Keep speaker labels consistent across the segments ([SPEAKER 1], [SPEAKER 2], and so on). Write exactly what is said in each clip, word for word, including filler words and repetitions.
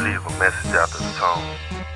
[SPEAKER 1] leave a message after the tone.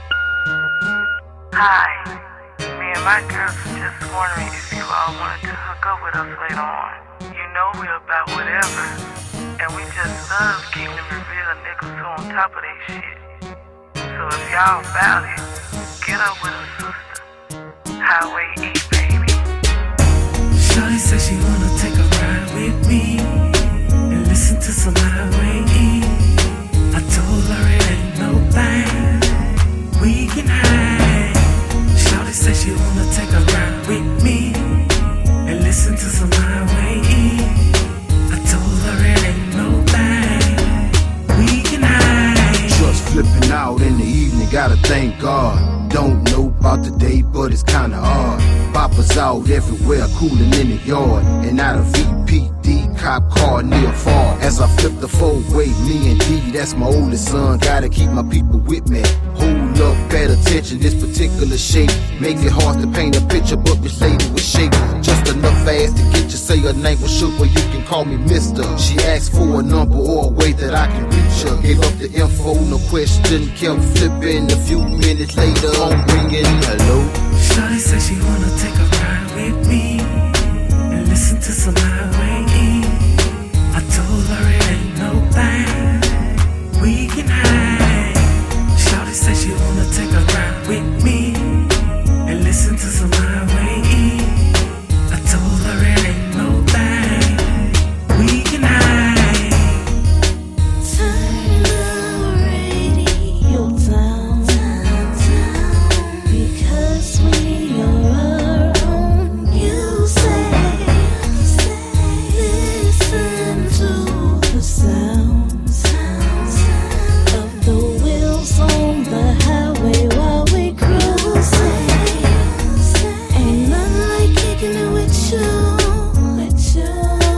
[SPEAKER 2] Hi. Me and my girls were just wondering if you all wanted to hook up with us later on. You know we're about whatever, and we just love keeping the real niggas who on top of their shit. So if y'all about it, get up with us, sister. Highway E, baby.
[SPEAKER 3] Shawty said she wanna take a ride with me and listen to some Highway E. I told her it ain't no thing we can hide. Shawty said she wanna take a ride with me and listen to some Highway E. I told her it ain't no thing we can hide.
[SPEAKER 4] Just flipping out in the evening, gotta thank God. Don't know about the day, but it's kinda odd. Boppers out everywhere, cooling in the yard. And out of V P D, cop car near far. As I flip the four-way, me and D, that's my oldest son. Gotta keep my people with me. Hold up, pay attention, this particular shape makes it hard to paint a picture, but this lady with shape. Just enough fast to get you say her name was shook, but you can call me mister. She asked for a number or a way that I can reach her. Gave up the info, no question, kept flipping. A few minutes later, phone ringing, hello.
[SPEAKER 3] Shawty said she wanna take a ride with me and listen to some Highway E. I told her it ain't no thing we can hide. Shawty said she wanna take a ride with me and listen to some Highway E. I told her it ain't no thing we can hide.
[SPEAKER 5] Turn the radio down, because we are on. You say, listen to the sounds of the wheels on the highway while we cruising. Ain't nothing like kicking it with you, with you.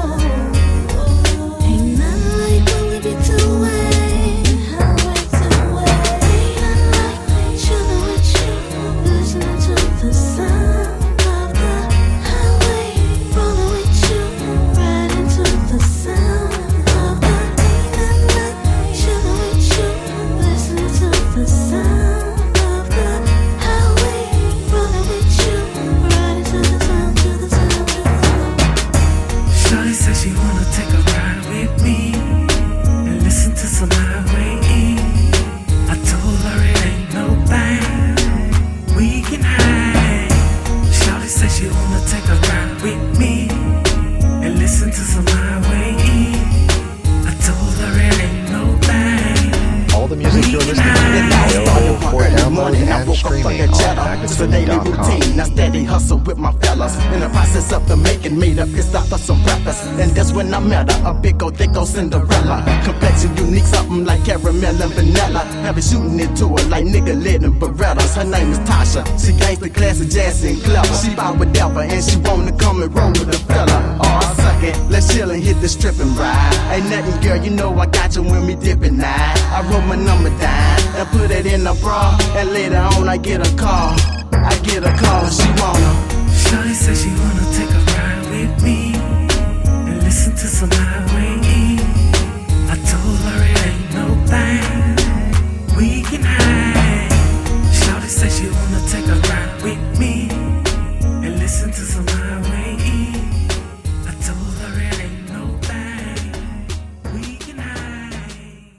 [SPEAKER 5] Ain't nothing like what we be doing, how we doing. Ain't nothing like chilling with you, listening to the sound of the highway, rolling with you, riding to the sound of the. Ain't nothing like chilling with you, listening to the sound of the highway, rolling with you, riding to the sound, to the sound, to the sound.
[SPEAKER 3] Shawty said she wanna take a ride with me and listen to some Highway E. I told her it ain't no thing we can hide. Shawty said she wanna take a ride with me and listen to some Highway E. I told her it ain't no thing.
[SPEAKER 6] All the music you're listening to is now available for download and streaming on magnitude dot com.
[SPEAKER 7] Now steady hustle with my fellas. In the process of the making, made up pissed off for some rappers. And that's when I met her, a big old thick old Cinderella. Complexion unique, something like caramel and vanilla. Have it shooting into her like nigga lit and Berettas. Her name is Tasha. She gangsta class of jazz and clever. She bout whatever and she wanna come and roll with a fella. Oh, suck it, let's chill and hit the strip and ride. Ain't nothing, girl, you know I got you when we dipping now. I roll my number down and put it in a bra, and later on I get a call. I get a call and she wanna.
[SPEAKER 3] Shawty said she wanna take a ride with me and listen to some Highway E. I told her it ain't no thing we can hide. Shawty said she wanna take a ride with me and listen to some Highway E. I told her it ain't no thing we can hide.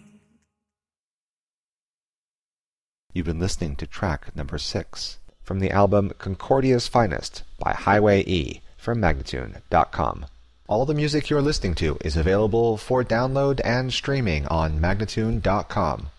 [SPEAKER 6] You've been listening to track number six from the album Concordia's Finest by Highway E from magnitude dot com. All the music you're listening to is available for download and streaming on magnitude dot com.